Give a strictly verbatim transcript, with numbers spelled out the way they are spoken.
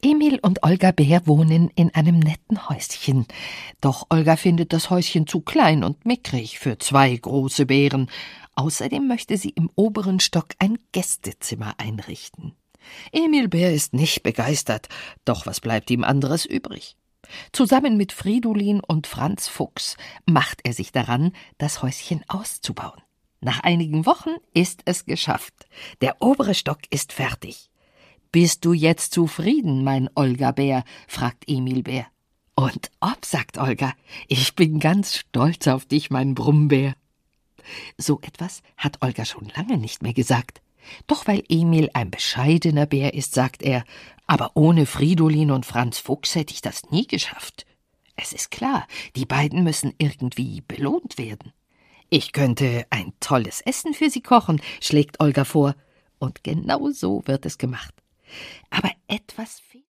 Emil und Olga Bär wohnen in einem netten Häuschen. Doch Olga findet das Häuschen zu klein und mickrig für zwei große Bären. Außerdem möchte sie im oberen Stock ein Gästezimmer einrichten. Emil Bär ist nicht begeistert, doch was bleibt ihm anderes übrig? Zusammen mit Fridolin und Franz Fuchs macht er sich daran, das Häuschen auszubauen. Nach einigen Wochen ist es geschafft. Der obere Stock ist fertig. »Bist du jetzt zufrieden, mein Olga-Bär?« fragt Emil Bär. »Und ob«, sagt Olga, »ich bin ganz stolz auf dich, mein Brummbär.« So etwas hat Olga schon lange nicht mehr gesagt. Doch weil Emil ein bescheidener Bär ist, sagt er, »aber ohne Fridolin und Franz Fuchs hätte ich das nie geschafft. Es ist klar, die beiden müssen irgendwie belohnt werden. Ich könnte ein tolles Essen für sie kochen«, schlägt Olga vor. Und genau so wird es gemacht. Aber etwas fehlt.